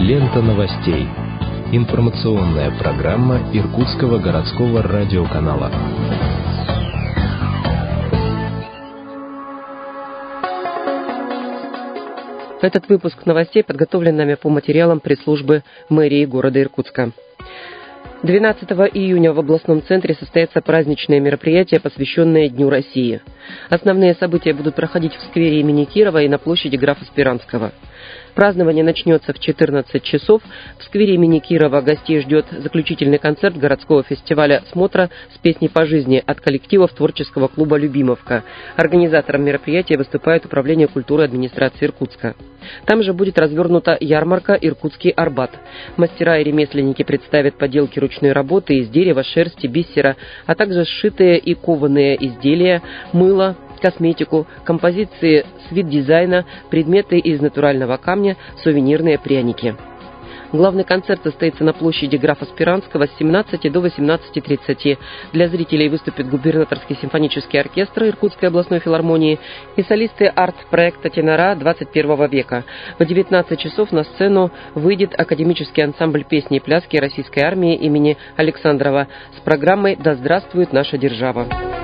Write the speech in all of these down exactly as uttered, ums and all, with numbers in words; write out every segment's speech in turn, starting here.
Лента новостей. Информационная программа Иркутского городского радиоканала. Этот выпуск новостей подготовлен нами по материалам пресс-службы мэрии города Иркутска. двенадцатого июня в областном центре состоятся праздничные мероприятия, посвященные Дню России. Основные события будут проходить в сквере имени Кирова и на площади графа Спиранского. Празднование начнется в четырнадцать часов. В сквере имени Кирова гостей ждет заключительный концерт городского фестиваля «Смотра» с песней по жизни от коллективов творческого клуба «Любимовка». Организатором мероприятия выступает Управление культуры администрации Иркутска. Там же будет развернута ярмарка «Иркутский Арбат». Мастера и ремесленники представят поделки ручной работы из дерева, шерсти, бисера, а также сшитые и кованые изделия, мыло, косметику, композиции свит-дизайна, предметы из натурального камня, сувенирные пряники. Главный концерт состоится на площади графа Спиранского с семнадцати до восемнадцати тридцати. Для зрителей выступит губернаторский симфонический оркестр Иркутской областной филармонии и солисты арт-проекта «Тенора двадцать первого века». В девятнадцать часов на сцену выйдет академический ансамбль песни и пляски Российской армии имени Александрова с программой «Да здравствует наша держава».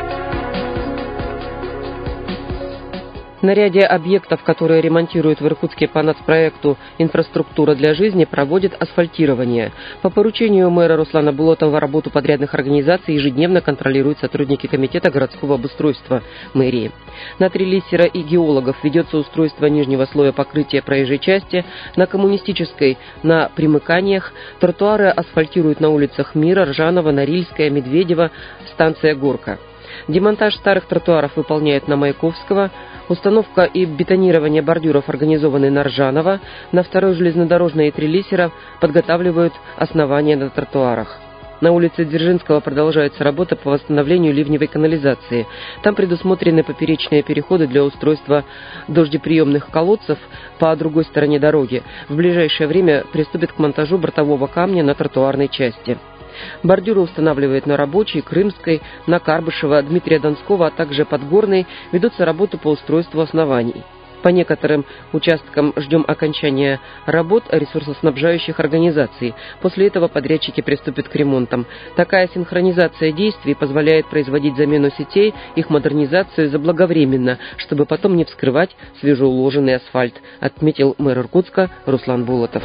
На ряде объектов, которые ремонтируют в Иркутске по нацпроекту «Инфраструктура для жизни», проводят асфальтирование. По поручению мэра Руслана Булатова работу подрядных организаций ежедневно контролируют сотрудники Комитета городского обустройства мэрии. На треллисера и геологов ведется устройство нижнего слоя покрытия проезжей части. На Коммунистической на примыканиях тротуары асфальтируют на улицах Мира, Ржанова, Норильская, Медведева, станция Горка. Демонтаж старых тротуаров выполняют на Маяковского. Установка и бетонирование бордюров организованы на Ржанова. На второй железнодорожной и треллисера подготавливают основания на тротуарах. На улице Дзержинского продолжается работа по восстановлению ливневой канализации. Там предусмотрены поперечные переходы для устройства дождеприемных колодцев по другой стороне дороги. В ближайшее время приступят к монтажу бортового камня на тротуарной части. Бордюры устанавливают на Рабочей, Крымской, на Карбышева, Дмитрия Донского, а также Подгорной. Ведутся работы по устройству оснований. По некоторым участкам ждем окончания работ ресурсоснабжающих организаций. После этого подрядчики приступят к ремонтам. Такая синхронизация действий позволяет производить замену сетей, их модернизацию заблаговременно, чтобы потом не вскрывать свежеуложенный асфальт, отметил мэр Иркутска Руслан Булатов.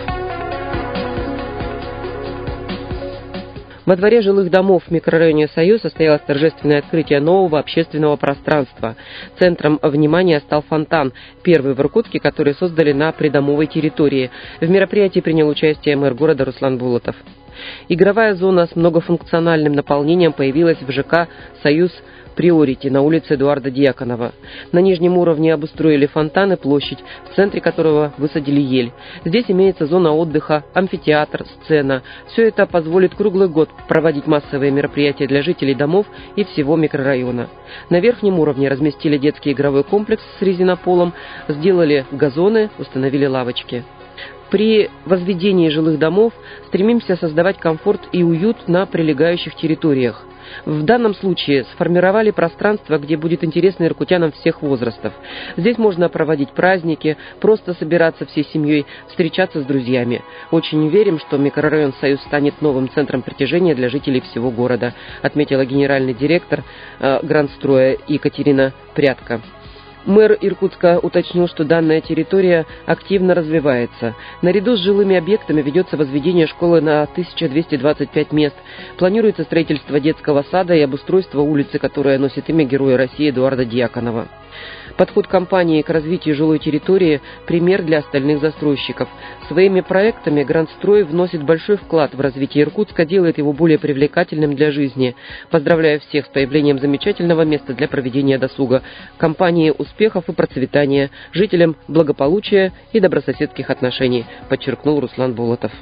Во дворе жилых домов в микрорайоне «Союз» состоялось торжественное открытие нового общественного пространства. Центром внимания стал фонтан, первый в Иркутске, который создали на придомовой территории. В мероприятии принял участие мэр города Руслан Булатов. Игровая зона с многофункциональным наполнением появилась в ЖК «Союз Приорити» на улице Эдуарда Дьяконова. На нижнем уровне обустроили фонтан и площадь, в центре которого высадили ель. Здесь имеется зона отдыха, амфитеатр, сцена. Все это позволит круглый год проводить массовые мероприятия для жителей домов и всего микрорайона. На верхнем уровне разместили детский игровой комплекс с резинополом, сделали газоны, установили лавочки. При возведении жилых домов стремимся создавать комфорт и уют на прилегающих территориях. В данном случае сформировали пространство, где будет интересно иркутянам всех возрастов. Здесь можно проводить праздники, просто собираться всей семьей, встречаться с друзьями. Очень верим, что микрорайон «Союз» станет новым центром притяжения для жителей всего города, отметила генеральный директор э, Грандстроя Екатерина Прядко. Мэр Иркутска уточнил, что данная территория активно развивается. Наряду с жилыми объектами ведется возведение школы на тысячу двести двадцать пять мест. Планируется строительство детского сада и обустройство улицы, которая носит имя Героя России Эдуарда Дьяконова. Подход компании к развитию жилой территории – пример для остальных застройщиков. Своими проектами Грандстрой вносит большой вклад в развитие Иркутска, делает его более привлекательным для жизни. Поздравляю всех с появлением замечательного места для проведения досуга. Компании успехов и процветания, жителям благополучия и добрососедских отношений, подчеркнул Руслан Булатов.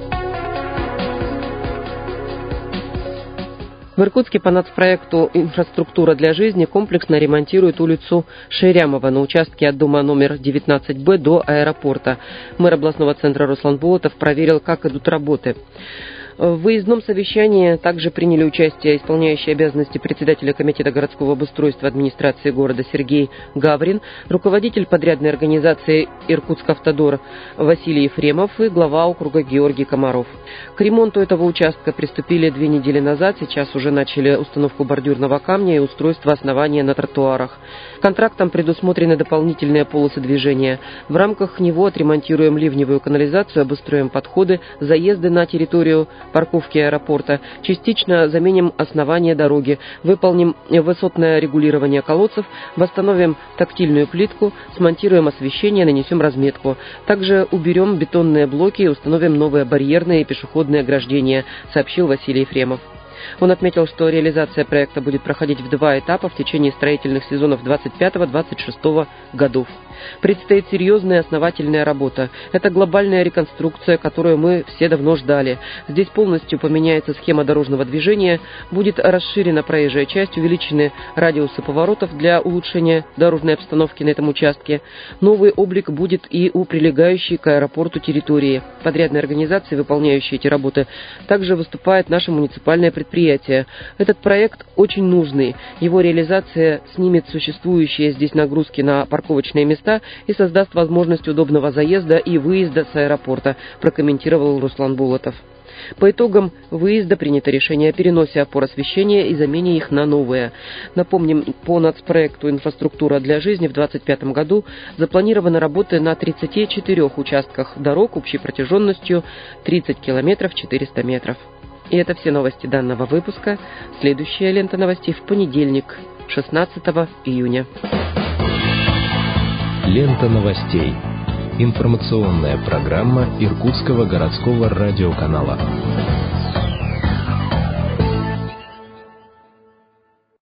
В Иркутске по нацпроекту «Инфраструктура для жизни» комплексно ремонтируют улицу Шерямова на участке от дома номер девятнадцать Б до аэропорта. Мэр областного центра Руслан Булатов проверил, как идут работы. В выездном совещании также приняли участие исполняющий обязанности председателя Комитета городского обустройства администрации города Сергей Гаврин, руководитель подрядной организации «Иркутскавтодор» Василий Ефремов и глава округа Георгий Комаров. К ремонту этого участка приступили две недели назад, сейчас уже начали установку бордюрного камня и устройство основания на тротуарах. Контрактом предусмотрены дополнительные полосы движения. В рамках него отремонтируем ливневую канализацию, обустроим подходы, заезды на территорию парковки аэропорта, частично заменим основание дороги, выполним высотное регулирование колодцев, восстановим тактильную плитку, смонтируем освещение, нанесем разметку. Также уберем бетонные блоки и установим новые барьерные и пешеходные ограждения, сообщил Василий Ефремов. Он отметил, что реализация проекта будет проходить в два этапа в течение строительных сезонов двадцать пятого — двадцать шестого годов. Предстоит серьезная основательная работа. Это глобальная реконструкция, которую мы все давно ждали. Здесь полностью поменяется схема дорожного движения, будет расширена проезжая часть, увеличены радиусы поворотов для улучшения дорожной обстановки на этом участке. Новый облик будет и у прилегающей к аэропорту территории. Подрядной организации, выполняющей эти работы, также выступает наше муниципальное предприятие. Этот проект очень нужный. Его реализация снимет существующие здесь нагрузки на парковочные места и создаст возможность удобного заезда и выезда с аэропорта, прокомментировал Руслан Булатов. По итогам выезда принято решение о переносе опор освещения и замене их на новые. Напомним, по нацпроекту «Инфраструктура для жизни» в две тысячи двадцать пятом году запланированы работы на тридцати четырёх участках дорог общей протяженностью тридцать километров четыреста метров. И это все новости данного выпуска. Следующая лента новостей в понедельник, шестнадцатого июня. Лента новостей. Информационная программа Иркутского городского радиоканала.